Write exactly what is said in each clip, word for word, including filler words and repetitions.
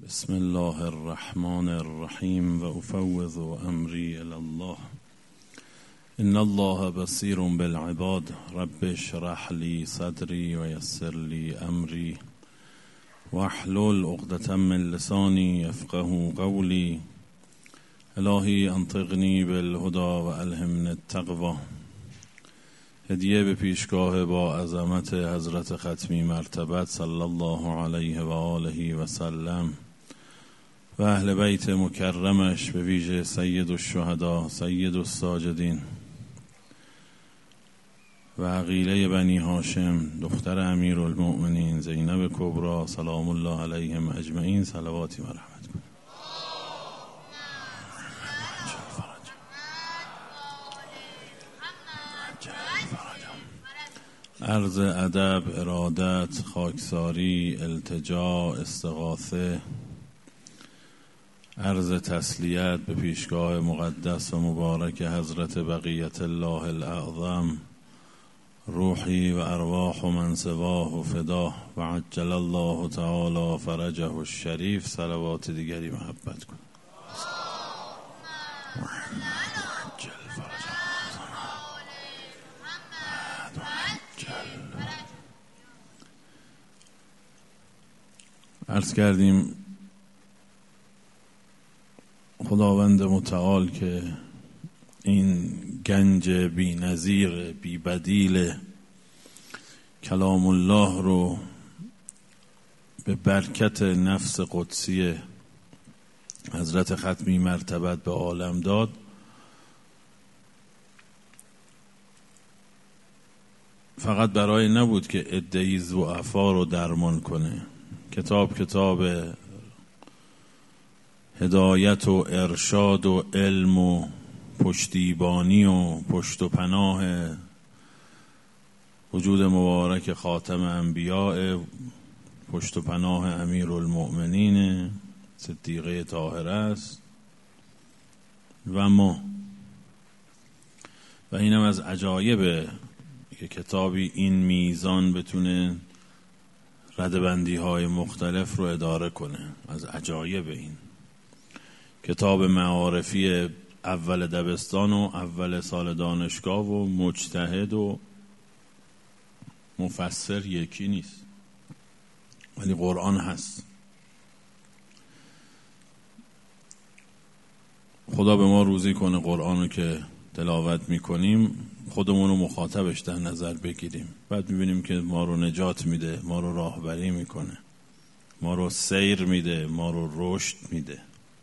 بسم الله الرحمن الرحیم و افوض امری الی الله ان الله بصیر بالعباد رب اشرح لی صدری و یسر لی امری واحلل عقدة من لسانی یفقهوا قولی الهی انطقنی بالهدی و الهمنی التقوی. هدیه به پیشگاه با عظمت حضرت ختمی مرتبت صلی الله علیه و آله و سلم و اهل بیت مکرمش، به ویژه سید الشهدا سید الساجدین و عقیله بنی هاشم دختر امیرالمؤمنین زینب کبری سلام الله علیهم اجمعین صلواتی و رحمت کن. عرض ادب، ارادت، خاکساری، التجا، استغاثه، عرض تسلیت به پیشگاه مقدس و مبارک حضرت بقیت الله الاعظم، روحی و ارواح و من سواه و فداه و عجل الله تعالی فرجه الشریف. صلوات دیگری محبت کن. عرض کردیم خداوند متعال که این گنج بی نظیر بی بدیل کلام الله رو به برکت نفس قدسی حضرت ختمی مرتبت به عالم داد. فقط برای نبود که عده‌ای ضعفا رو درمان کنه. کتاب کتاب هدایت و ارشاد و علم و پشتیبانی و پشت و پناه وجود مبارک خاتم انبیاء، پشت و پناه امیرالمؤمنین صدیقه طاهره است و ما و اینم از عجایبه که کتابی این میزان بتونه ردبندی های مختلف رو اداره کنه. از عجایب این کتاب معارفی اول دبستان و اول سال دانشگاه و مجتهد و مفسر یکی نیست، ولی قرآن هست. خدا به ما روزی کنه قرآن رو که تلاوت میکنیم خودمون رو مخاطبش در نظر بگیریم، بعد میبینیم که ما رو نجات میده، ما رو راهبری میکنه، ما رو سیر میده، ما رو رشد میده.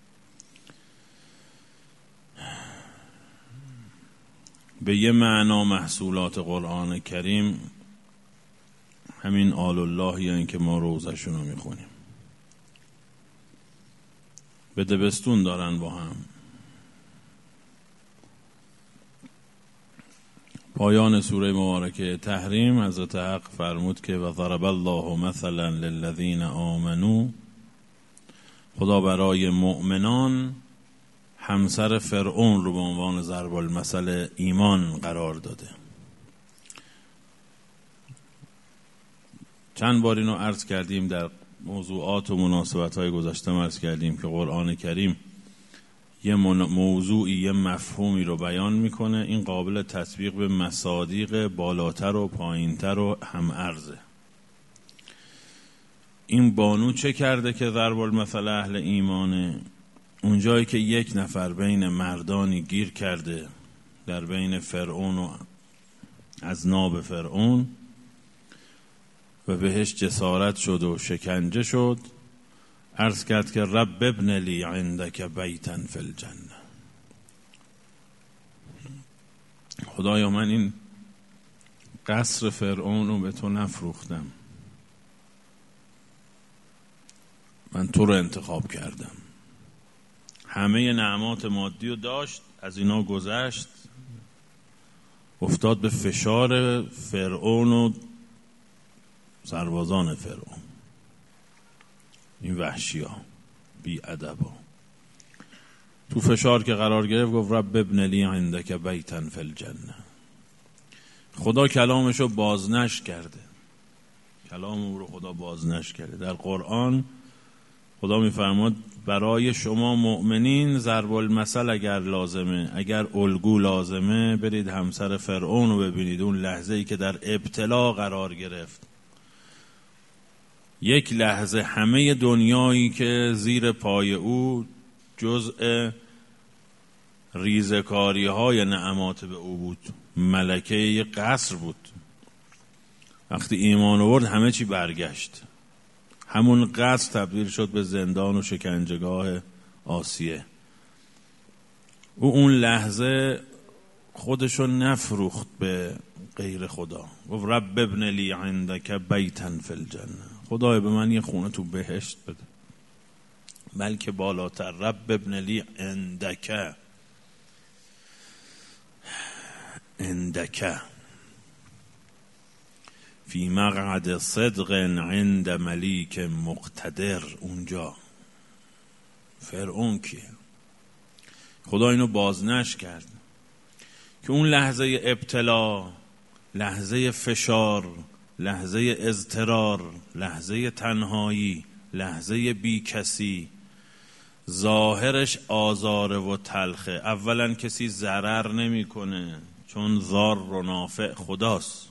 به یه معنا محصولات قرآن کریم همین آل الله یعنی که ما روزشون رو میخونیم. به دبستون دارن با هم. پایان سوره مبارکه تحریم حضرت حق فرمود که و ضرب الله مثلا للذین آمنوا، خدا برای مؤمنان همسر فرعون رو به عنوان ضرب المثل ایمان قرار داده. چند بار اینو عرض کردیم در موضوعات و مناسبت‌های گذشته، عرض کردیم که قرآن کریم یه موضوعی یه مفهومی رو بیان میکنه، این قابل تطبیق به مصادیق بالاتر و پایینتر و هم ارزه. این بانو چه کرده که ضرب المثل اهل ایمانه؟ اونجایی که یک نفر بین مردانی گیر کرده در بین فرعون و اذناب فرعون و بهش جسارت شد و شکنجه شد، عرض کرد که رب ابن لی عندک بیتا فی الجنه. خدایا من این قصر فرعون رو به تو نفروختم، من تو رو انتخاب کردم. همه نعمات مادی رو داشت، از اینا گذشت، افتاد به فشار فرعون و سربازان فرعون، این وحشی ها بی ادب ها. تو فشار که قرار گرفت گفت رب ابن لی عندک بیتا فی الجنه. خدا کلامشو بازنشر کرده، کلام او رو خدا بازنشر کرده. در قرآن خدا میفرماد برای شما مؤمنین ضرب المثل اگر لازمه، اگر الگو لازمه، برید همسر فرعون رو ببینید. اون لحظه ای که در ابتلا قرار گرفت، یک لحظه همه دنیایی که زیر پای او جزء ریزکاری های نعمات به او بود، ملکه یک قصر بود. وقتی ایمان آورد همه چی برگشت، همون قصر تبدیل شد به زندان و شکنجهگاه آسیه. او اون لحظه خودشو نفروخت به غیر خدا، گفت رب ابن لی عندک بیتا فی الجنه، خدای به من یه خونه تو بهشت بده. بلکه بالاتر، رب ابن لی عندک، عندک فی مقعد صدق عند ملیک مقتدر. اونجا فرعون کیه؟ خدا اینو بازنش کرد که اون لحظه ابتلا، لحظه فشار، لحظه اضطرار، لحظه تنهایی، لحظه بی کسی، ظاهرش آزاره و تلخه. اولا کسی ضرر نمی کنه چون ضار و نافع خداست.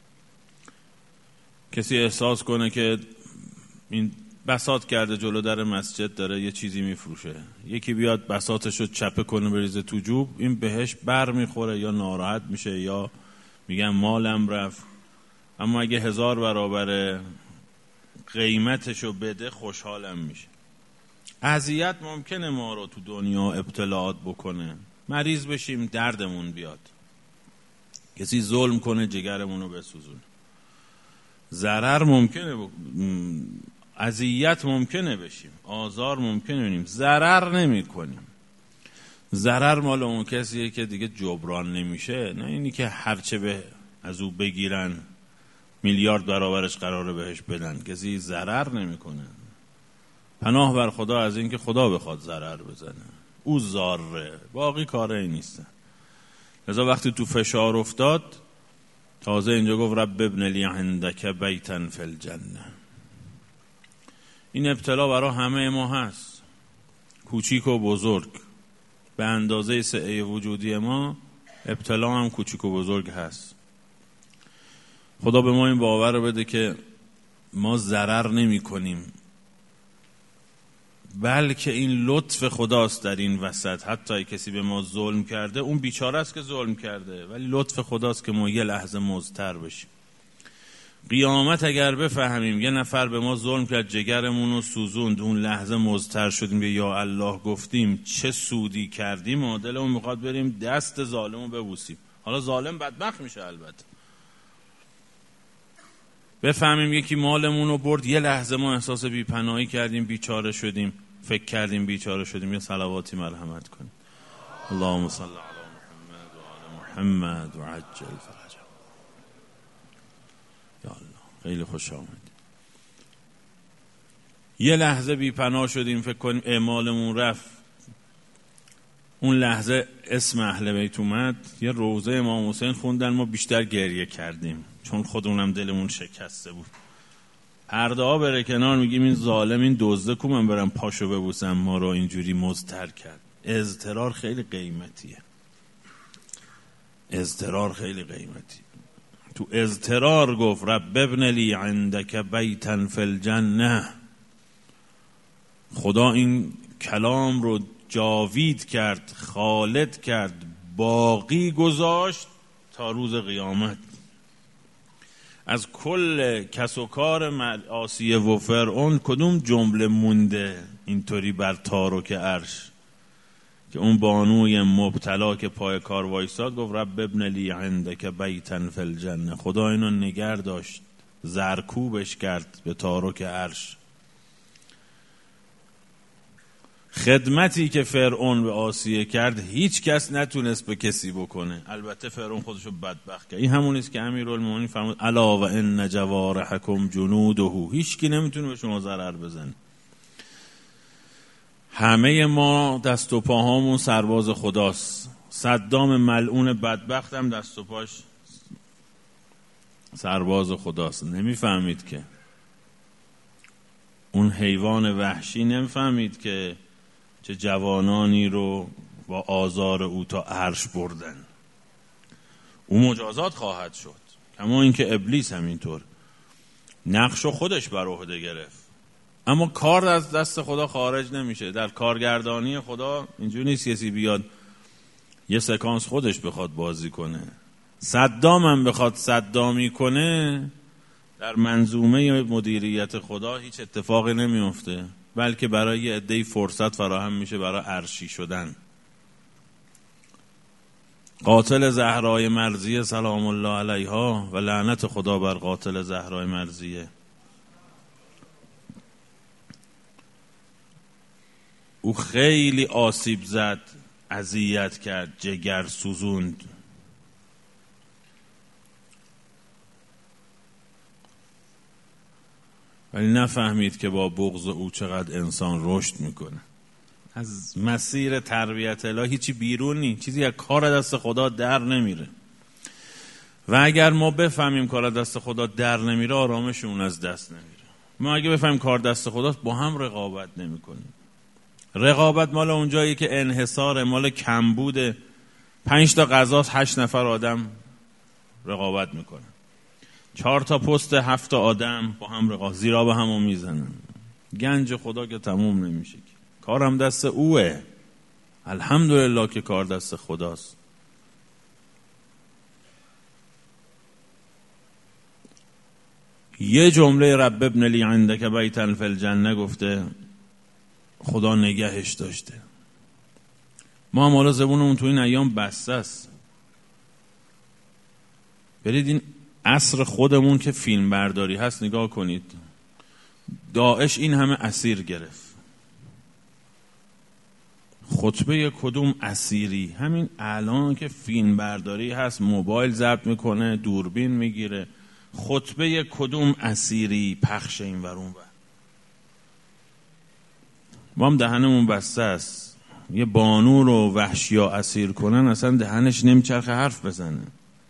کسی احساس کنه که این بساط کرده جلو در مسجد داره یه چیزی میفروشه، یکی بیاد بساطشو چپه کنه بریزه تو جوب، این بهش بر میخوره یا ناراحت میشه یا میگن مالم رفت. اما اگه هزار برابر قیمتشو بده خوشحالم میشه. اذیت ممکنه ما رو تو دنیا ابتلاات بکنه، مریض بشیم، دردمون بیاد، کسی ظلم کنه جگرمون رو بسوزونه، ضرر ممکنه بک... اذیت ممکنه بشیم، آزار ممکنه بینیم، ضرر نمی کنیم. ضرر مال اون کسیه که دیگه جبران نمیشه، نه اینی که هرچه به از او بگیرن میلیارد برابرش قراره بهش بدن. کسی ضرر نمیکنه. پناه بر خدا از این که خدا بخواد ضرر بزنه، او ضاره، باقی کاره نیستن. لذا وقتی تو فشار افتاد، تازه اینجا گفت رب ابن لی عندک بیتا فی الجنه. این ابتلا برای همه ما هست، کوچیک و بزرگ، به اندازه سعه وجودی ما ابتلا هم کوچیک و بزرگ هست. خدا به ما این باور رو بده که ما ضرر نمی کنیم، بلکه این لطف خداست در این وسط. حتی کسی به ما ظلم کرده، اون بیچاره است که ظلم کرده، ولی لطف خداست که ما یه لحظه مضطر بشیم. قیامت اگر بفهمیم یه نفر به ما ظلم کرد، جگرمون رو سوزوند، اون لحظه مضطر شدیم به یا الله گفتیم، چه سودی کردیم، و دلمون میخواد بریم دست ظالمو ببوسیم. حالا ظالم بدبخت میشه البته. بفهمیم یکی مالمون رو برد، یه لحظه ما احساس بی‌پناهی کردیم، بیچاره شدیم، فکر کردیم بیچاره شدیم، یه صلواتی مرحمت کنیم. اللهم صل علی محمد و آل محمد و عجل فرجهم. یا الله خیلی خوش آمد. یه لحظه بی‌پناه شدیم، فکر کنیم اعمالمون رفت، اون لحظه اسم اهل بیت اومد، یه روزه امام حسین خوندن، ما بیشتر گریه کردیم چون خودمونم دلمون شکسته بود. پرده ها بره کنار، میگیم این ظالم، این دزده کو من برم پاشو ببوسم، ما رو اینجوری مضطر کرد. اضطرار خیلی قیمتیه، اضطرار خیلی قیمتی. تو اضطرار گفت رب ابن لی عندک بیتا فی الجنه. خدا این کلام رو جاوید کرد، خالد کرد، باقی گذاشت تا روز قیامت. از کل کس و کار آسیه و فرعون کدوم جمله مونده اینطوری بر تارک عرش که اون بانوی مبتلا که پای کار وایساد گفت رب ابن لی عندک بیتا فی الجنه. خدا اینو نگر داشت، زرکوبش کرد به تارک عرش. خدمتی که فرعون به آسیه کرد هیچ کس نتونست به کسی بکنه، البته فرعون خودشو بدبخت کرد. این همونیست که امیرالمومنین فرمود الا و ان جوارحکم جنوده، هیچ کی نمیتونه به شما ضرر بزنه. همه ما دست و پاهامون سرباز خداست. صدام ملعون بدبخت هم دست و پاش سرباز خداست، نمیفهمید که. اون حیوان وحشی نمیفهمید که چه جوانانی رو با آزار او تا عرش بردن. او مجازات خواهد شد، کما اینکه ابلیس همینطور نقشو خودش بر عهده گرفت، اما کار از دست خدا خارج نمیشه. در کارگردانی خدا اینجوری نیست کسی بیاد یه سکانس خودش بخواد بازی کنه. صدام هم بخواد صدامی کنه، در منظومه مدیریت خدا هیچ اتفاقی نمیفته، بلکه برای یه عده‌ای فرصت فراهم میشه برای عرشی شدن. قاتل زهرای مرضیه سلام الله علیها و لعنت خدا بر قاتل زهرای مرضیه، او خیلی آسیب زد، اذیت کرد، جگر سوزوند، ولی نفهمید که با بغض او چقدر انسان رشد میکنه. از مسیر تربیت الهی هیچی بیرون نی، چیزی از کار دست خدا در نمیره. و اگر ما بفهمیم کار دست خدا در نمیره، آرامشمون از دست نمیره. ما اگه بفهمیم کار دست خداست، با هم رقابت نمیکنیم. رقابت مال اونجایی که انحصار، مال کمبوده. پنج تا غذا هشت نفر آدم رقابت میکنن، چهار تا پست هفت تا آدم با هم رقابت، زیرا به همو میزنن. گنج خدا که تموم نمیشه، کارم دست اوه. الحمدلله که کار دست خداست. یه جمله رب ابن لی عندک بیتا فی الجنه گفته، خدا نگهش داشته. ما هم حالا زبونمون تو این ایام بسته است. برید این عصر خودمون که فیلم برداری هست نگاه کنید. داعش این همه اسیر گرفت. خطبه کدوم اسیری؟ همین الان که فیلم برداری هست، موبایل ضبط میکنه، دوربین میگیره، خطبه کدوم اسیری پخش این ورون بر. ما هم دهنمون بسته است. یه بانو رو وحشیا اسیر کنن، اصلا دهنش نمیچرخه حرف بزنه.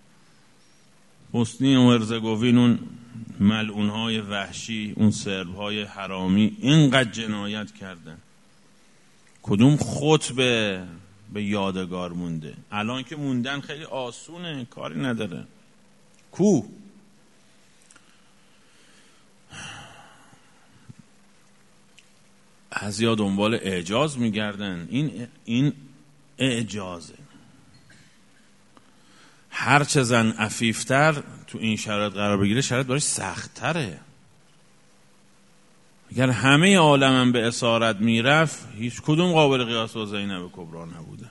بوسنی و هرزگوین، اون ملعونهای وحشی، اون سربهای حرامی اینقدر جنایت کردن، کدوم خطبه به یادگار مونده؟ الان که موندن خیلی آسونه، کاری نداره. کو ازیا دنبال اعجاز میگردن. این این اعجازه. هر چه زن عفیفتر تو این شرایط قرار بگیره، شرایط براش سخت‌تره. اگر همه عالمم به اسارت میرفت، هیچ کدوم قابل قیاس با زینب کبرا نبوده.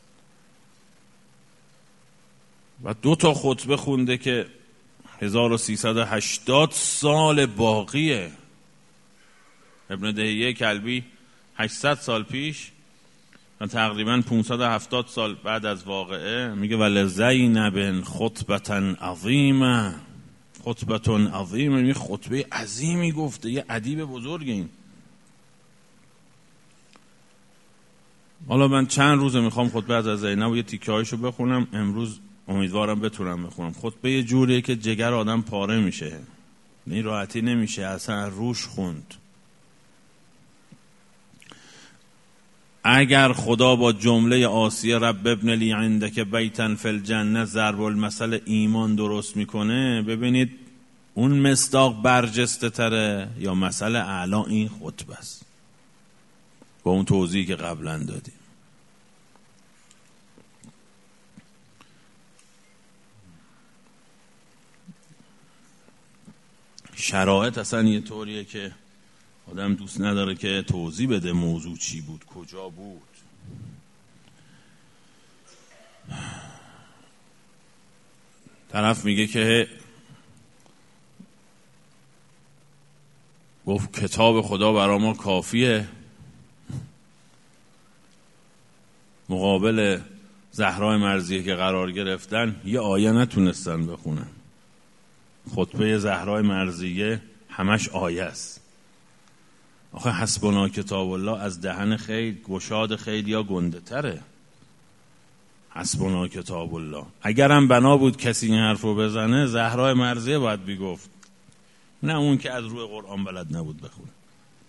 و دو تا خطبه خونده که هزار و سیصد و هشتاد سال باقیه. ابن دهیه کلبی هشتصد سال پیش و تقریبا پانصد و هفتاد سال بعد از واقعه میگه ولزینب خطبتن عظیمه، خطبتون عظیمه، یه خطبه عظیمی گفته، یه ادیب بزرگ. این حالا من چند روزه میخوام خطبه از زینب و یه تیکه هایشو بخونم. امروز امیدوارم بتونم بخونم. خطبه یه جوریه که جگر آدم پاره میشه، این راحتی نمیشه اصلا روش خوند. اگر خدا با جمله آسیه رب ابن لی عندک بیتا فی الجنه ضرب المثل ایمان درست میکنه، ببینید اون مصداق برجسته تره یا مثل اعلا این خطبه است با اون توضیحی که قبلا دادیم. شرایط اصلا یه طوریه که آدم دوست نداره که توضیح بده موضوع چی بود، کجا بود. طرف میگه که گفت کتاب خدا برای ما کافیه، مقابل زهرای مرضیه که قرار گرفتن یه آیه نتونستن بخونن. خطبه زهرای مرضیه همش آیه است. آخه حسبنا کتاب الله از دهن خیلی گشاد خیلی یا گنده تره. حسبنا کتاب الله. اگرم بنا بود کسی این حرف رو بزنه، زهرای مرضیه باید بگفت، نه اون که از روی قرآن بلد نبود بخونه.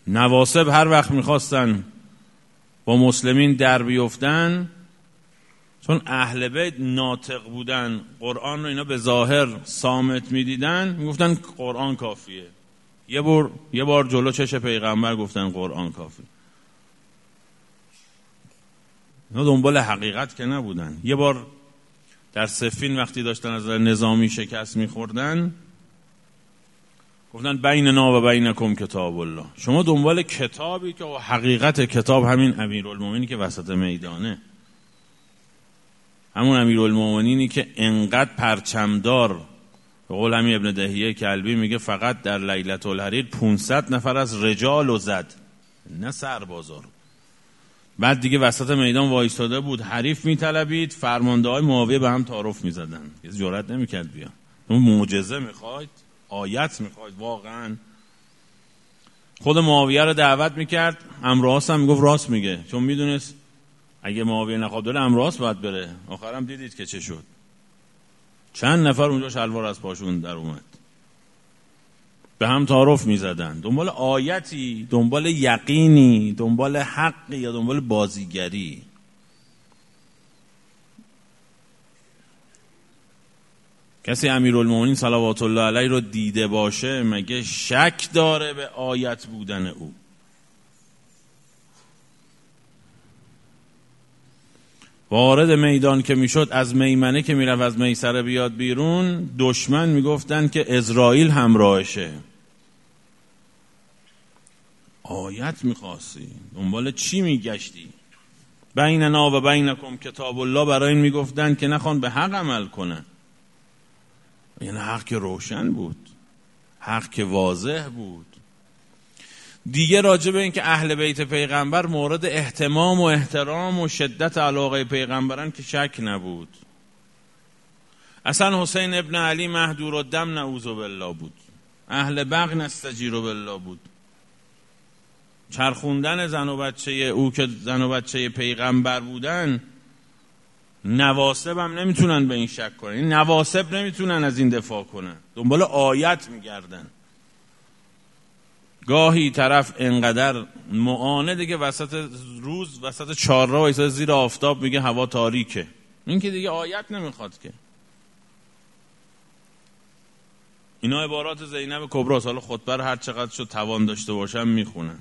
نواصب هر وقت میخواستن با مسلمین در بیفتن، چون اهل بیت ناطق بودن، قرآن رو اینا به ظاهر صامت میدیدن، میگفتن قرآن کافیه. یه بار یه بار جلو چش پیغمبر گفتن قرآن کافی. اینا دنبال حقیقت که نبودن. یه بار در صفین وقتی داشتن از نظامی شکست میخوردن، گفتن بیننا و بینکم کتاب الله. شما دنبال کتابی که حقیقت کتاب همین امیرالمومنینی که وسط میدانه، همون امیرالمومنینی که انقدر پرچمدار، به قول همین ابن دهیه کلبی میگه فقط در لیلة الحریر پانصد نفر از رجال و زد، نه سربازا رو. بعد دیگه وسط میدان وایستاده بود، حریف میطلبید، فرمانده های معاویه به هم تعارف میزدن، کسی جرئت نمیکرد بیا. اون معجزه میخواید؟ آیت میخواید؟ واقعا خود معاویه رو دعوت میکرد، امراس هم میگفت راست میگه، چون میدونست اگه معاویه نخواد بره امراس باید بره. آخرم دیدید که چه شد، چند نفر اونجا شلوار از پاشون در اومد، به هم تعارف میزدن. دنبال آیتی، دنبال یقینی، دنبال حقی یا دنبال بازیگری؟ کسی امیرالمومنین صلوات الله علیه رو دیده باشه مگه شک داره به آیت بودن او؟ وارد میدان که میشد، از میمنه که میرفت از میسره بیاد بیرون، دشمن میگفتن که اسرائیل همراهشه. آیت میخواستی، دنبال چی میگشتی؟ بیننا و بینکم کتاب الله، برای این میگفتن که نخوان به حق عمل کنن. یعنی حق که روشن بود، حق که واضح بود. دیگه راجع به این که اهل بیت پیغمبر مورد اهتمام و احترام و شدت علاقه پیغمبران که شک نبود. اصلا حسین ابن علی مهدور الدم نعوذ بالله بود، اهل بغ نستجیر بالله بود. چرخوندن زن و بچه او که زن و بچه پیغمبر بودن، نواسب هم نمیتونن به این شک کنن. این نواسب نمیتونن از این دفاع کنن، دنبال آیت میگردن. گاهی طرف انقدر معانده که وسط روز، وسط چهارراه وایساده زیر آفتاب میگه هوا تاریکه، این که دیگه آیت نمیخواد که. اینا عبارات زینب کبرا، حالا خطبه رو هر چقدر شد توان داشته باشم میخونن.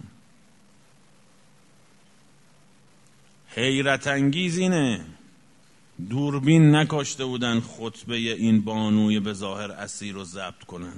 حیرت انگیز اینه دوربین نکاشته بودن خطبه این بانوی به ظاهر اسیر رو ضبط کنن.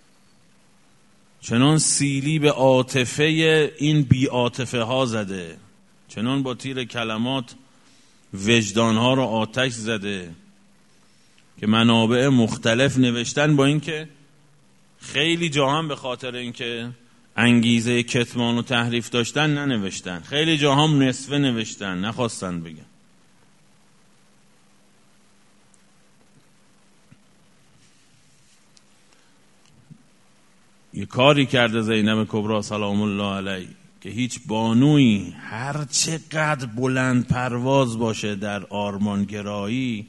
چنان سیلی به عاطفه این بی عاطفه ها زده، چنان با تیر کلمات وجدان ها رو آتش زده که منابع مختلف نوشتن، با اینکه خیلی جا هم به خاطر اینکه انگیزه کتمان و تحریف داشتن ننوشتن، خیلی جا هم نصفه نوشتن، نخواستن بگن. یه کاری کرده زینب کبرا سلام الله علیه که هیچ بانویی هر چقدر بلند پرواز باشه در آرمانگرایی،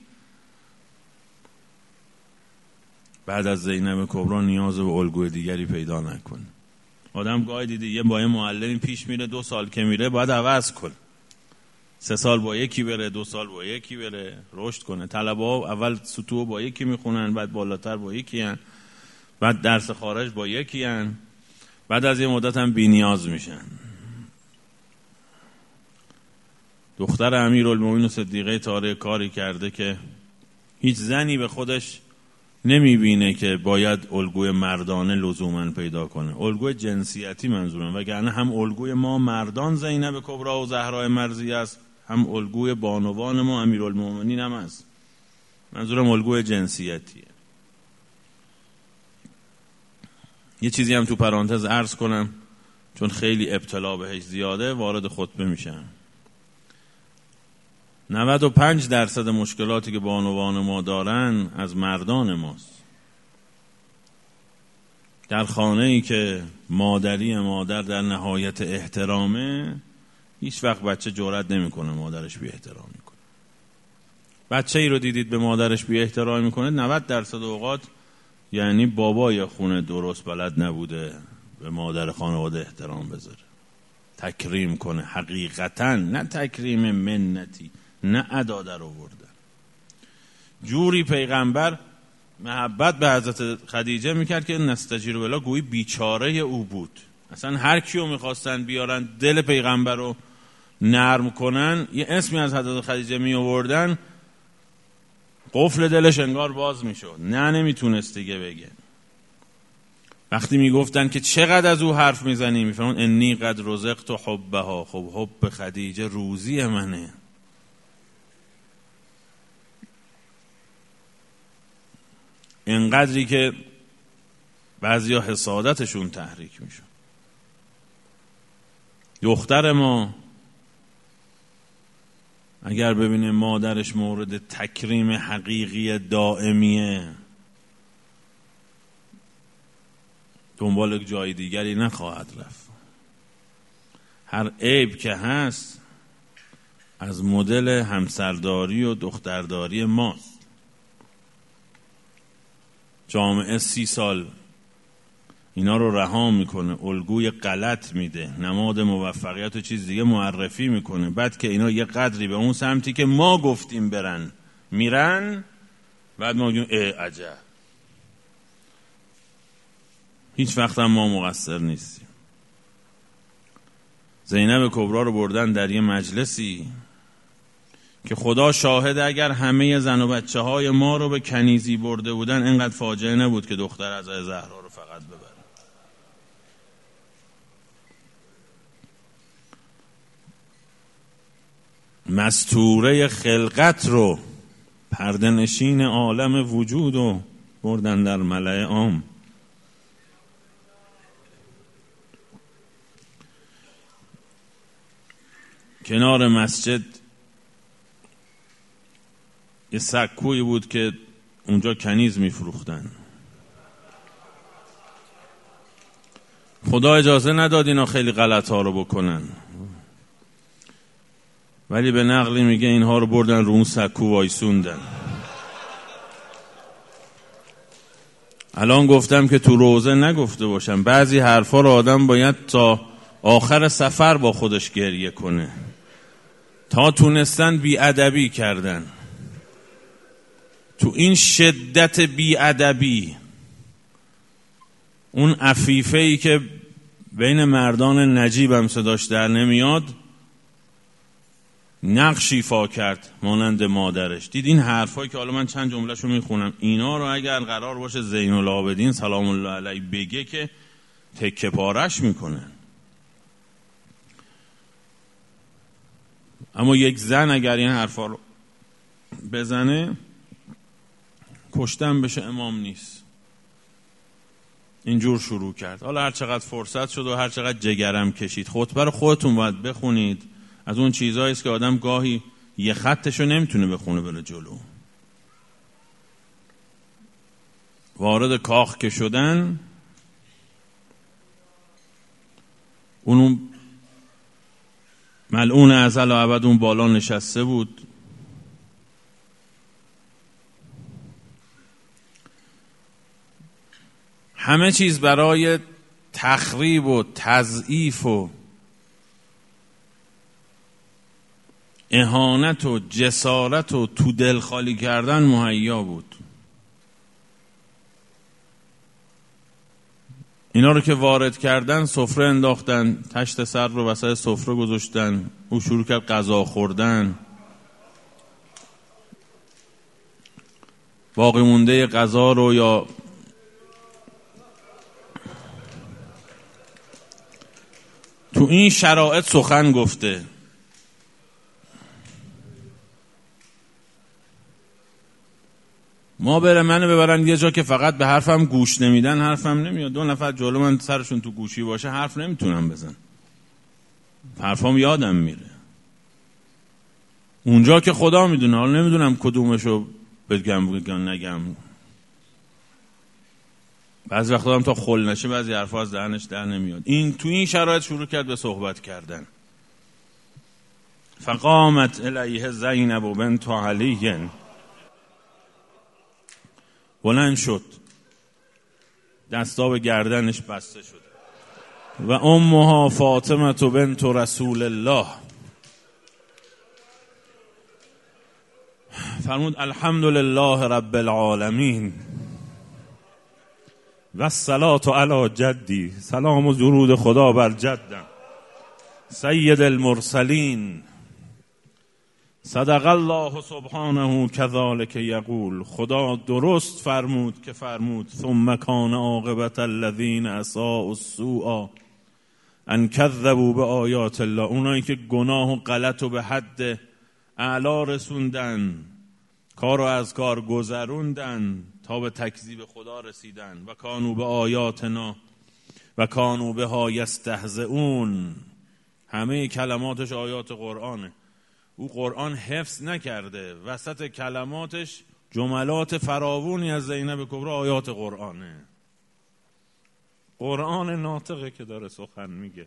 بعد از زینب کبرا نیاز به الگوی دیگری پیدا نکنه. آدم گاهی دیده یه با یه معلمی پیش میره، دو سال که میره باید عوض کنه، سه سال با یکی بره، دو سال با یکی بره، رشد کنه. طلبه ها اول سطوح با یکی میخونن، بعد بالاتر با یکی هن، بعد درس خارج با یکی هن، بعد از یه مدت هم بی نیاز میشن. دختر امیرالمومنین صدیقه طاهره کاری کرده که هیچ زنی به خودش نمیبینه که باید الگوی مردانه لزوما پیدا کنه، الگوی جنسیتی منظورم، وگرنه هم الگوی ما مردان زینب کبرا و زهرا مرضیه است، هم الگوی بانوان ما امیرالمومنین هم است. منظورم الگوی جنسیتیه. یه چیزی هم تو پرانتز عرض کنم چون خیلی ابتلا بهش زیاده، وارد خطبه میشم. نود و پنج درصد مشکلاتی که بانوان ما دارن از مردان ماست. در خانه ای که مادری مادر در نهایت احترامه، هیچ وقت بچه جرئت نمیکنه مادرش بی احترام میکنه. بچه ای رو دیدید به مادرش بی احترام میکنه، نود درصد اوقات یعنی بابا یا خونه درست بلد نبوده به مادر خانواده احترام بذاره، تکریم کنه حقیقتا، نه تکریم منتی، نه ادا در آوردن. جوری پیغمبر محبت به حضرت خدیجه میکرد که نستجیر بالله گویی بیچاره او بود. اصلا هر کیو میخواستن بیارن دل پیغمبر رو نرم کنن، یه اسمی از حضرت خدیجه می آوردن، قفل دلش انگار باز میشد، نه نمیتونست دیگه بگه. وقتی میگفتن که چقدر از او حرف میزنی، میفرمون انی قد رزقت حبها. خب حب خدیجه روزی منه. اینقدری که بعضیا حسادتشون تحریک میشون. دختر ما اگر ببینه مادرش مورد تکریم حقیقی دائمیه، دنبال جای دیگری نخواهد رفت. هر عیب که هست از مدل همسرداری و دخترداری ماست. جامعه سی سال اینا رو رها میکنه، الگوی غلط میده، نماد موفقیت و چیز دیگه معرفی میکنه، بعد که اینا یه قدری به اون سمتی که ما گفتیم برن میرن، بعد ما میگیم ای عجب. هیچ وقت هم ما مقصر نیستیم. زینب کبرا رو بردن در یه مجلسی که خدا شاهد اگر همه زن و بچه های ما رو به کنیزی برده بودن اینقدر فاجعه نبود که دختر از زهرا رو فقط ببرن. مستوره خلقت رو، پرده نشین عالم وجود رو بردن در ملأ عام. کنار مسجد یه سکویی بود که اونجا کنیز میفروختن. خدا اجازه نداد اینا خیلی غلط ها رو بکنن، ولی به نقلی میگه اینها رو بردن رو اون سکو وایسوندن. الان گفتم که تو روزه نگفته باشم، بعضی حرفا رو آدم باید تا آخر سفر با خودش گریه کنه. تا تونستن بی‌ادبی کردن. تو این شدت بی‌ادبی، اون عفیفه‌ای که بین مردان نجیبم صداش در نمیاد، نقش ایفا کرد مانند مادرش. دید این حرفایی که حالا من چند جمله‌شو میخونم، اینا رو اگر قرار باشه زین العابدین سلام الله علیه بگه که تکه پارش میکنه. اما یک زن اگر این حرفا رو بزنه، کشتن بشه امام نیست. اینجور شروع کرد. حالا هر چقدر فرصت شد و هر چقدر جگرم کشید، خطبه رو خودتون باید بخونید. از اون چیزایی است که آدم گاهی یه خطشو نمیتونه بخونه بره جلو. وارد کاخ که شدن، اون ملعون ازل و ابد اون بالا نشسته بود. همه چیز برای تخریب و تضعیف و اهانت و جسارت و تو دل خالی کردن مهیا بود. اینا رو که وارد کردن، سفره انداختن، تشت سر رو وسط سفره گذاشتن، او شروع کرد غذا خوردن. باقی مونده غذا رو یا تو این شرایط سخن گفته. ما بره منو ببرن یه جا که فقط به حرفم گوش نمیدن، حرفم نمیاد. دو نفر جلو من سرشون تو گوشی باشه حرف نمیتونم بزن، حرفام یادم میره. اونجا که خدا میدونه، حالا نمیدونم کدومشو بگم بگم نگم. بعضی وقتا هم تا خل نشه بعضی حرفا از دهنش در نمیاد. این تو این شرایط شروع کرد به صحبت کردن. فقامت الیه زینب بنت علی، بلند شد، دستا به گردنش بسته شد. و امها فاطمه بنت رسول الله. فرمود الحمد لله رب العالمین و الصلاة علی جدی، سلام و درود خدا بر جدم سید المرسلین. صدق الله سبحانه کذالک یقول، خدا درست فرمود که فرمود ثم کان عاقبة الذین اساءوا السوء ان کذبوا بآیات الله، اونایی که گناه و غلط و به حد اعلا رسوندن، کار و از کار گذروندن تا به تکذیب خدا رسیدن. و کانوا به آیاتنا و کانوا بها یستهزئون، همه کلماتش آیات قرآنه. او قرآن حفظ نکرده، وسط کلماتش جملات فراوونی از زینب کبری آیات قرآنه. قرآن ناطقه که داره سخن میگه.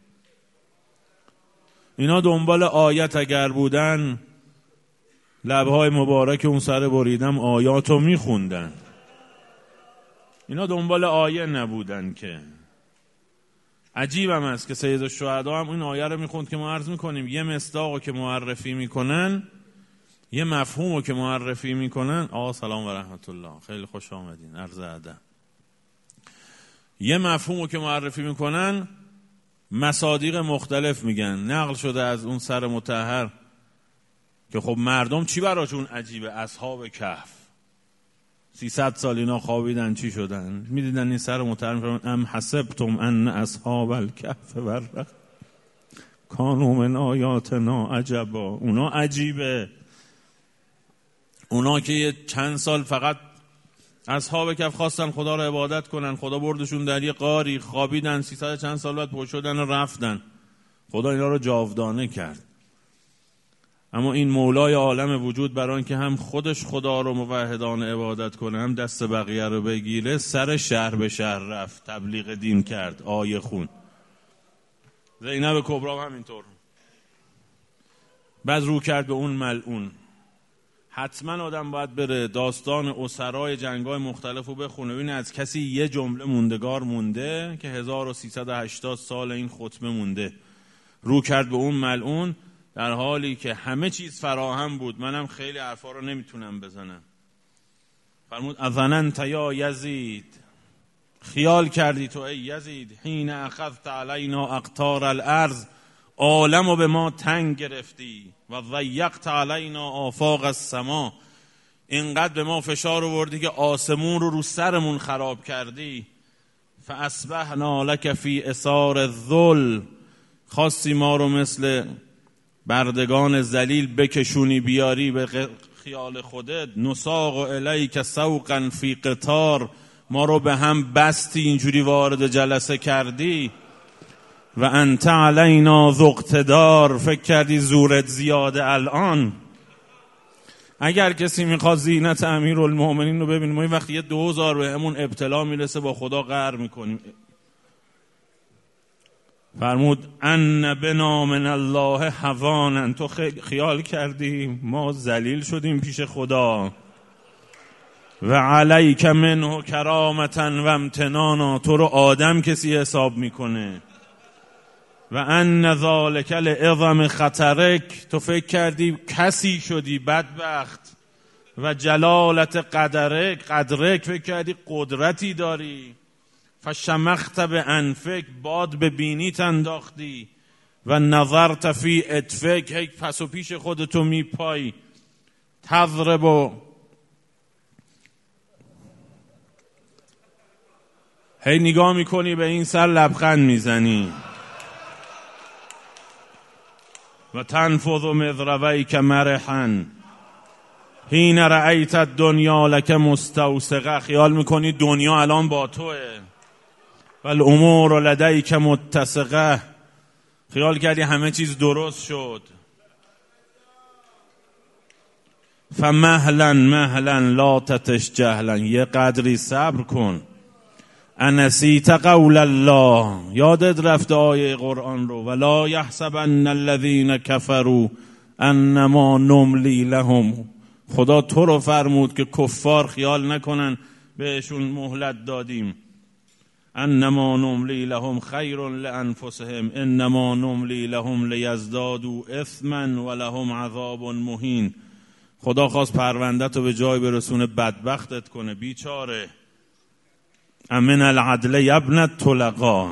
اینا دنبال آیت اگر بودن لبهای مبارک اون سر بریدم آیاتو میخوندن. اینا دنبال آیه نبودن که. عجیبم است که سید الشهدا هم این آیه رو میخوند که ما عرض میکنیم یه مصداقو که معرفی میکنن، یه مفهومو که معرفی میکنن. آقا سلام و رحمت الله، خیلی خوش آمدین، عرض ادب. یه مفهومو که معرفی میکنن مصادیق مختلف میگن، نقل شده از اون سر مطهر که خب مردم چی براشون عجیبه، اصحاب کهف سیصد سال اینا خوابیدن چی شدن، میدیدن این سر مطهر میفرمون ام حسبتم ان اصحاب الکهف ورق کانوا من آیاتنا عجبا. اونا عجیبه، اونا که یه چند سال فقط اصحاب کهف خواستن خدا رو عبادت کنن، خدا بردشون در یه غاری، خوابیدن، سیصد چند سال بعد پشت شدن و رفتن، خدا اینا رو جاودانه کرد. اما این مولای عالم وجود برای اینکه هم خودش خدا رو موحدانه عبادت کنه هم دست بقیه رو بگیره، سر شهر به شهر رفت، تبلیغ دین کرد، آیه خون. زینب کبری هم همینطور. بعد رو کرد به اون ملعون. حتما آدم باید بره داستان اسرای جنگ‌های مختلف رو بخونه، این از کسی یه جمله موندگار مونده که هزار و سیصد و هشتاد سال این خطبه مونده. رو کرد به اون ملعون در حالی که همه چیز فراهم بود. منم خیلی حرفا رو نمیتونم بزنم. فرمود اظننت یا یزید، خیال کردی تو ای یزید، حین اخذت علینا اقطار الارض، عالم رو به ما تنگ گرفتی، و ضیقت علینا آفاق السما، اینقدر به ما فشار آوردی که آسمون رو رو سرمون خراب کردی. فاصبحنا لک فی اثار الذل، خواستی ما رو مثل بردگان ذلیل بکشونی بیاری به خیال خودت. نساق الیک سوقا فی قطار، ما رو به هم بستی اینجوری وارد جلسه کردی. و انت علینا ذو اقتدار، فکر کردی زورت زیاده الان. اگر کسی میخواد زینت امیرالمومنین رو ببینیم، ما این وقتی یه دوزار به همون ابتلا میرسه با خدا قهر میکنیم. فرمود ان بنا من الله هوانا، تو خیال کردی ما ذلیل شدیم پیش خدا. و علیک منه کرامتا و امتنانا، تو رو آدم کسی حساب میکنه. و ان ذالک لعظم خطرک، تو فکر کردی کسی شدی بدبخت. و جلالت قدرک، قدرک فکر کردی قدرتی داری. فشمخت به انفک، باد به بینیت انداختی. و نظرت فی اتفک، هی پس و پیش خودتو میپای. تضرب، هی نگاه میکنی به این سر لبخند میزنی. و تنفض مذرویک مرحا حین رأیت الدنیا لک مستوسقه، خیال میکنی دنیا الان با توه. و الامور لدیک متسقه، خیال کردی همه چیز درست شد. فمهلا مهلا لا تتش جهلا، یه قدری صبر کن. انسیت قول الله، یادت رفت آیه قرآن رو. ولا یحسبن الذین کفروا انما نملی لهم، خدا تو رو فرمود که کفار خیال نکنن بهشون مهلت دادیم. انما نملی لهم خیر لانفسهم انما نملی لهم لیزدادوا اثما ولهم عذاب مهین. خدا خواست پروندت رو به جای برسونه بدبختت کنه بیچاره. امن العدل یبن الطلقا.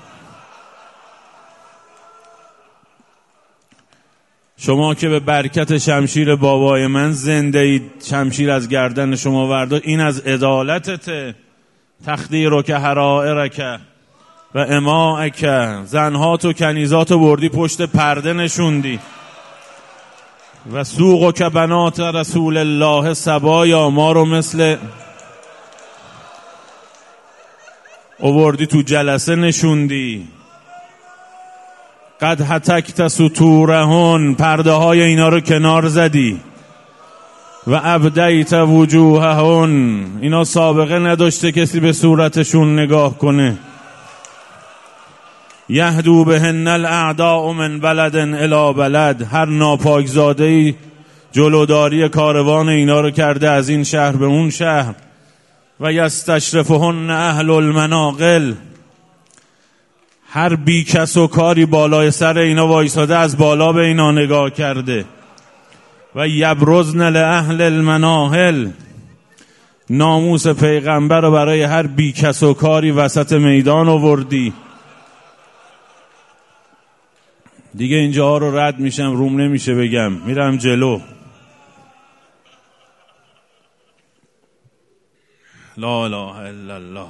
شما که به برکت شمشیر بابای من زنده اید، شمشیر از گردن شما وردا، این از عدالتته. تخدیر که حرائرک و اماعک، زنهات و کنیزات بردی پشت پرده نشوندی. و سوق که بنات رسول الله سبایا، ما رو مثل اووردی تو جلسه نشوندی. قد هتکت ستورهن، پرده های اینا رو کنار زدی. و ابدیت وجوههن، اینا سابقه نداشته کسی به صورتشون نگاه کنه. یهدو بهن الاعداء من بلد الی بلد، هر ناپاکزاده‌ای جلوداری کاروان اینا رو کرده از این شهر به اون شهر. و یستشرفهن اهل المناقل، هر بی کس و کاری بالای سر اینا وایساده از بالا به اینا نگاه کرده. و یبرزن لاهل المناهل، ناموس پیغمبر رو برای هر بی کس و کاری وسط میدان آوردی. دیگه اینجا رو رد میشم، روم نمیشه بگم، میرم جلو. لا اله الا الله.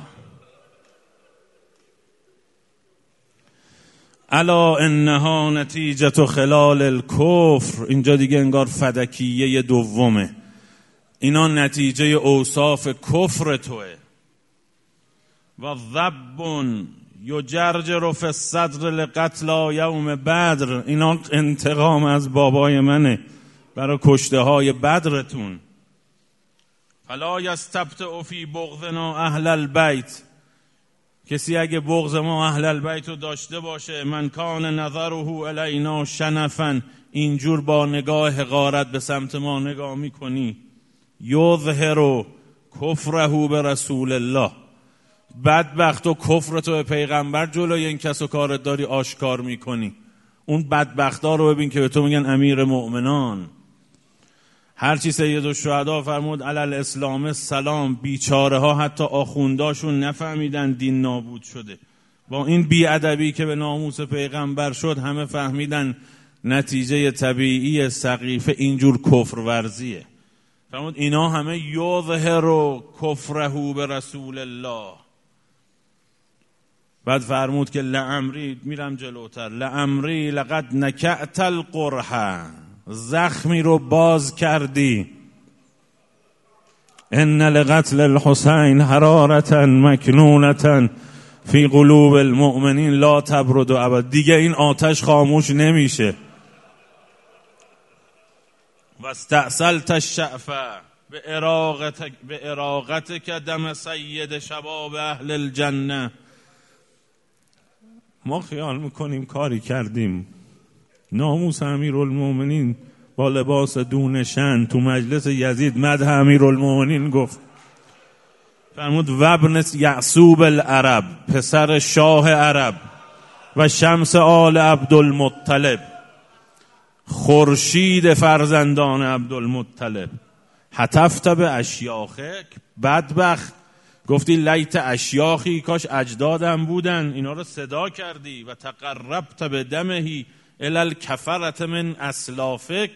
الا انها نتیجه خلال الکفر، اینجا دیگه انگار فدکیه دومه. اینا نتیجه اوصاف کفر توه. و ضبون یجرجر فی الصدر لقتل یوم بدر، اینا انتقام از بابای منه برای کشته های بدرتون. فلا یستبطئ فی بغضنا اهل البیت، کسی اگه بغض ما اهل البیت رو داشته باشه، من کان نظره الینا شنفا، اینجور با نگاه حقارت به سمت ما نگاه میکنی. یظهر کفره به رسول الله، بدبخت و کفر تو به پیغمبر جلوی این کس و کارت داری آشکار میکنی. اون بدبختا رو ببین که به تو میگن امیر مؤمنان. هرچی سید الشهدا فرمود علی الاسلام سلام، بیچاره ها حتی آخونداشون نفهمیدن دین نابود شده. با این بیادبی که به ناموس پیغمبر شد همه فهمیدن نتیجه طبیعی سقیفه اینجور کفر ورزیه. فرمود اینا همه یظهر کفره به رسول الله. بعد فرمود که لعمری، میرم جلوتر، لعمری لقد نکعت القرح، زخمی رو باز کردی. ان لقتل الحسین حرارتا مکنونتا فی قلوب المؤمنین لا تبرد ابد، دیگه این آتش خاموش نمیشه. و استأصلت الشعفه به اراقت به اراقت که دم سید شباب اهل الجنه. ما خیال میکنیم کاری کردیم. ناموس امیرالمومنین با لباس دونشن تو مجلس یزید مدح امیرالمومنین گفت. فرمود وابن یعصوب العرب، پسر شاه عرب، و شمس آل عبدالمطلب، خورشید فرزندان عبدالمطلب. حتفت به اشیاخک، بدبخت گفتی لیت اشیاخی، کاش اجدادم بودن، اینا رو صدا کردی. و تقربت به دمهی الی الکفرة من اسلافک،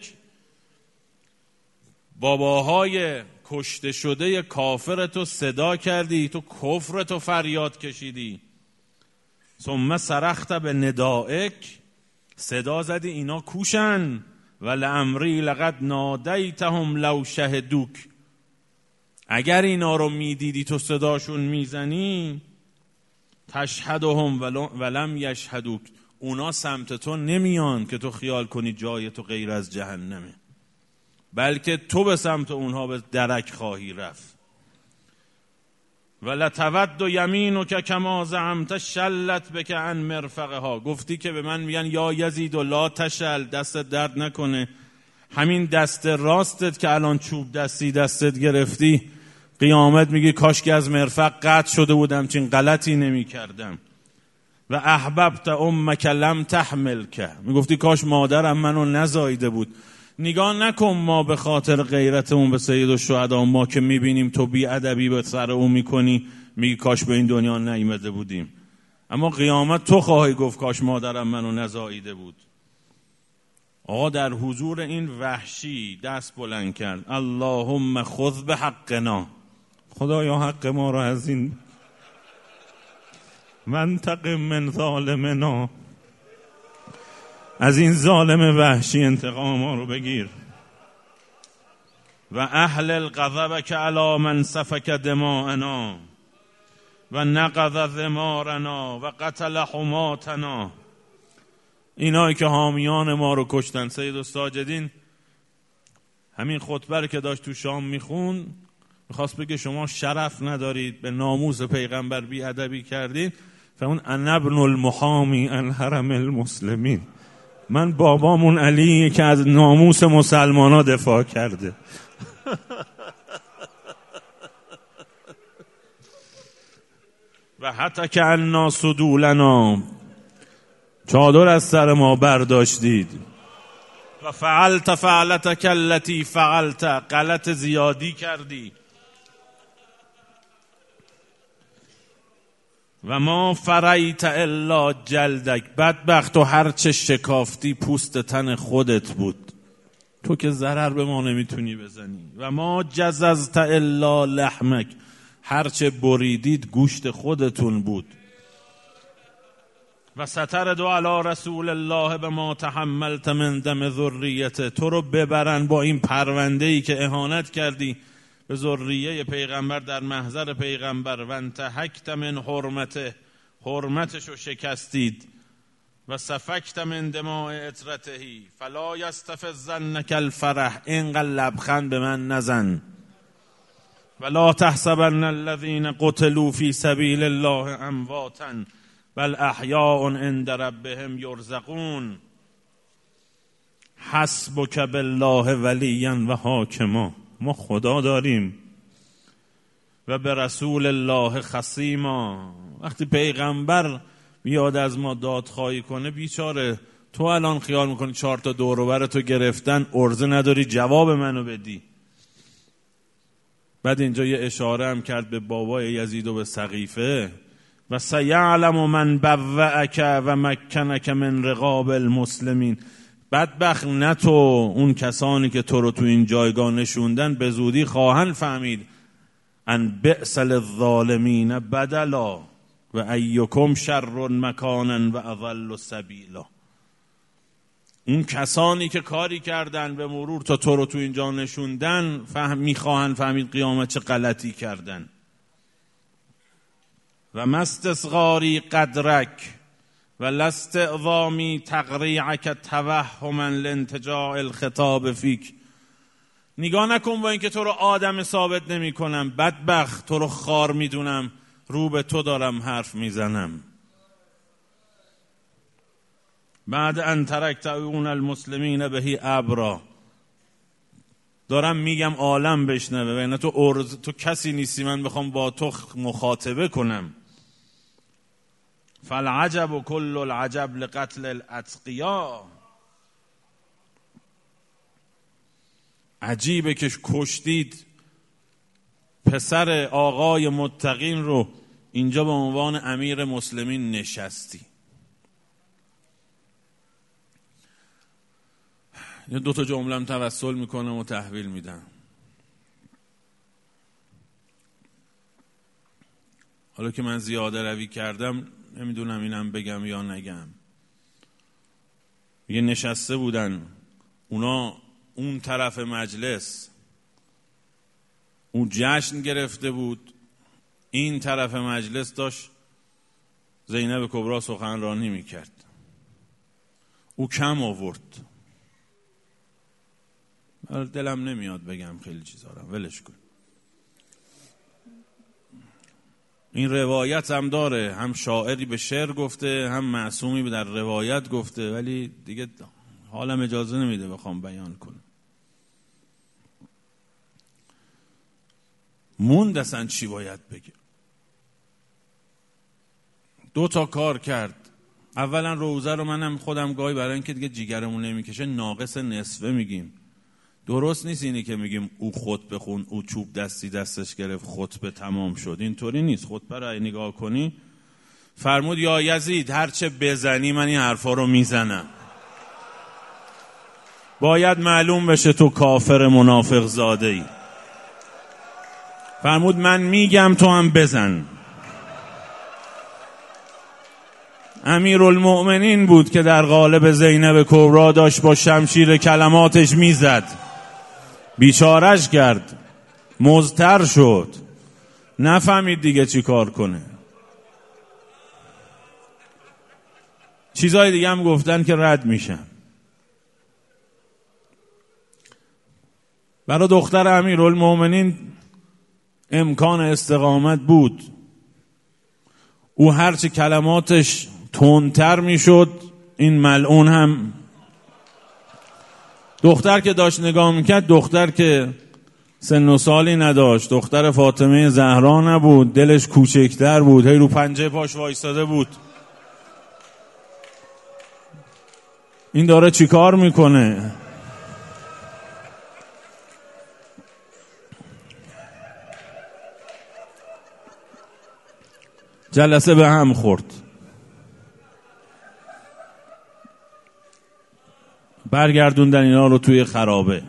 باباهای کشته شده کافرتو صدا کردی، تو کفرتو فریاد کشیدی. ثم صرخت به ندائک، صدا زدی اینا کوشن. و لعمری لقد نادیتهم لو شهدوک، اگر اینا رو میدیدی تو صداشون میزنی. تشهدهم ولم یشهدوک، اونا سمت تو نمیان که تو خیال کنی جای تو غیر از جهنمه، بلکه تو به سمت اونها به درک خواهی رفت. ولتود یمینک کما زعمت شلت بک عن مرفقها، گفتی که به من میگن یا یزید و لا تشل، دستت درد نکنه، همین دست راستت که الان چوب دستی دستت گرفتی قیامت میگه کاش که از مرفق قطع شده بودم چین غلطی نمی کردم. و احببت امک لم تحملک، میگفتی کاش مادرم منو نزاییده بود. نگاه نکن ما به خاطر غیرتمون به سید الشهدا، ما که میبینیم تو بی ادبی به سر اون میکنی میگی کاش به این دنیا نیامده بودیم، اما قیامت تو خواهی گفت کاش مادرم منو نزاییده بود. آقا در حضور این وحشی دست بلند کرد، اللهم خذ به حقنا، خدایا حق ما را از این منتقم من ظالمنا، از این ظالم وحشی انتقام ما رو بگیر. و اهل الغضب علی من سفک دماءنا و نقض ثمارنا و قتل حماتنا، اینایی که حامیان ما رو کشتن. سید الساجدین همین خطبه رو که داشت تو شام میخون میخواست بگه شما شرف ندارید، به ناموس پیغمبر بی ادبی کردید. فمون انا ابن المحامی عن حرم المسلمین، من بابامون علی که از ناموس مسلمان ها دفاع کرده. و حتی که انا صدولنا، چادر از سر ما برداشتید. و فعلت فعلتک التی فعلت، غلط زیادی کردی. و ما فریت الا جلدک، بدبخت و هرچه شکافتی پوست تن خودت بود، تو که ضرر به ما نمیتونی بزنی. و ما جززت الا لحمک، هرچه بریدید گوشت خودتون بود. و ستر دو علی رسول الله به ما تحملت من دم ذریته، تو رو ببرن با این پرونده‌ای که اهانت کردی به ذریه پیغمبر در محضر پیغمبر. و انتهکت من حرمته، حرمتش رو شکستید. و سفکت من دماء اطرتهی فلا یستفزنک الفرح، اینقدر لبخند به من نزن. ولا تحسبن الذین قتلوا فی سبیل الله امواتا بل احیاء عند ربهم یرزقون. حسبک بالله ولیا و حاکما، ما خدا داریم و به رسول الله خصیما. وقتی پیغمبر بیاد از ما دادخواهی کنه، بیچاره تو الان خیال میکنی چهار تا دور و بر تو گرفتن، ارزه نداری جواب منو بدی. بعد اینجا یه اشاره هم کرد به بابای یزید و به سقیفه، و سیعلم من بوأک و مکنک من رقاب المسلمین. بدبخت نه تو، اون کسانی که تو رو تو این جایگاه نشوندن به زودی خواهند فهمید ان بئس للظالمین بدلا و ایکم شر مکانا و اضل سبیلا. اون کسانی که کاری کردن به مرور تا تو رو تو اینجا نشوندن فهم میخواهند فهمید قیامت چه غلطی کردن. و مستصغاری قدرک و لاستعظامی تقریعک توهما لانتجاع الخطاب فیک. نگاه نکن با اینکه تو رو آدم ثابت نمی کنم، بدبخت تو رو خار میدونم، رو به تو دارم حرف میزنم. بعد ان ترکت اون المسلمین بهی ابرا، دارم میگم عالم بشنوه، و نه تو ارز... تو کسی نیستی من بخوام با تو مخاطبه کنم. فالعجب کل العجب لقتل الاتقیا، عجیبه که کشتید پسر آقای متقین رو، اینجا به عنوان امیر مسلمین نشستی. یه دو تا جمله‌ام توسل میکنم و تحویل میدم. حالا که من زیاده روی کردم نمیدونم اینم بگم یا نگم. یه نشسته بودن اونا اون طرف مجلس، اون جشن گرفته بود، این طرف مجلس داشت زینب کبرا سخنرانی میکرد. او کم آورد، دلم نمیاد بگم خیلی چیزا رو، ولش کن. این روایت هم داره، هم شاعری به شعر گفته هم معصومی در روایت گفته، ولی دیگه حالم اجازه نمیده بخوام بیان کنم. موند اصلا چی باید بگه. دو تا کار کرد. اولا روزه رو منم خودم گاهی برای اینکه دیگه جیگرمون نمیکشه ناقص نصفه میگیم. درست نیست اینی که میگیم او خطبه خون، او چوب دستی دستش گرفت خطبه تمام شد. اینطوری نیست. خطبه رو نگاه کنی فرمود یا یزید هرچه بزنی من این حرفا رو میزنم. باید معلوم بشه تو کافر منافق زاده ای. فرمود من میگم تو هم بزن. امیرالمؤمنین بود که در قالب زینب کبرا داشت با شمشیر کلماتش میزد. بیچارش کرد، مضطر شد، نفهمید دیگه چی کار کنه. چیزای دیگه هم گفتن که رد میشن. برای دختر امیرالمؤمنین امکان استقامت بود. او هرچی کلماتش تندتر میشد این ملعون هم. دختر که داشت نگاه میکرد، دختر که سن و سالی نداشت، دختر فاطمه زهرا نبود، دلش کوچکتر بود، هی رو پنجه پاش وایستاده بود. این داره چی کار میکنه؟ جلسه به هم خورد. برگردوندن اینا رو توی خرابه.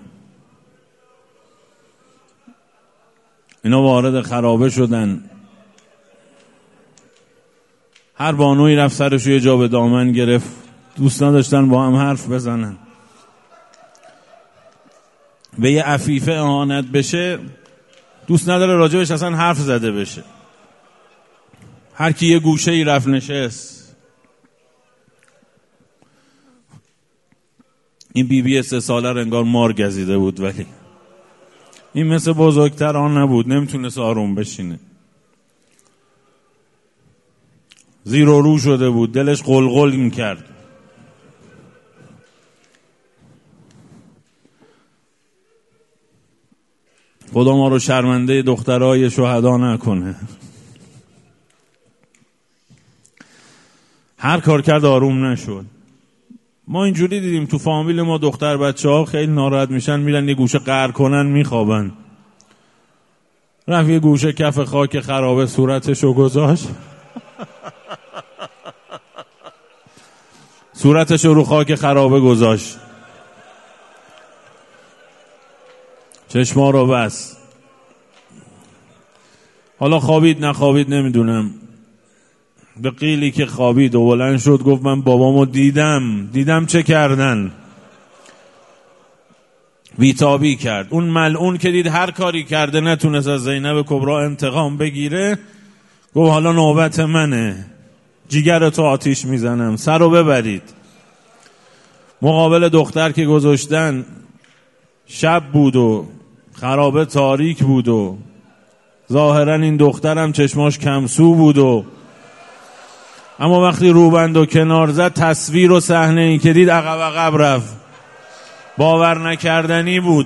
اینا وارد خرابه شدن. هر بانوی رفت سرش یه جا به دامن گرفت. دوست نداشتن با هم حرف بزنن. به یه عفیفه اهانت بشه دوست نداره راجبش اصلا حرف زده بشه. هر کی یه گوشه ای رفت نشست. این بی بی سه ساله انگار مار گزیده بود، ولی این مثل بزرگتران نبود، نمیتونست آروم بشینه. زیر و رو شده بود، دلش قلقل میکرد. خدا ما رو شرمنده دخترای شهدا نکنه. هر کار کرد آروم نشد. ما اینجوری دیدیم تو فامیل ما دختر بچه ها خیلی ناراحت میشن، میرن یه گوشه قهر کنن میخوابن. رفت یه گوشه کف خاک خرابه صورتشو گذاشت. صورتشو رو خاک خرابه گذاشت. چشما رو بس. حالا خوابید نخوابید نمیدونم. به قیلی که خوابید و بلند شد گفت من بابامو دیدم دیدم چه کردن. بیتابی کرد. اون ملعون که دید هر کاری کرده نتونست از زینب کبرا انتقام بگیره، گفت حالا نوبت منه، جیگرتو آتیش میزنم، سر رو ببرید. مقابل دختر که گذاشتن شب بود و خرابه تاریک بود و ظاهرا این دخترم چشماش کمسو بود و اما وقتی روبند و کنار زد تصویر و صحنه ای که دید عقب عقب رفت. باور نکردنی بود.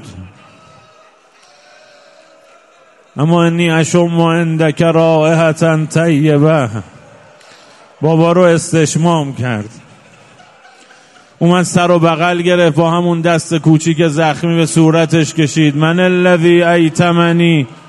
اما انی اشم عندک رائحة طیبه. بابا رو استشمام کرد. اومد سر و بغل گرفت، با همون دست کوچیک زخمی به صورتش کشید. من الذی ایتمنی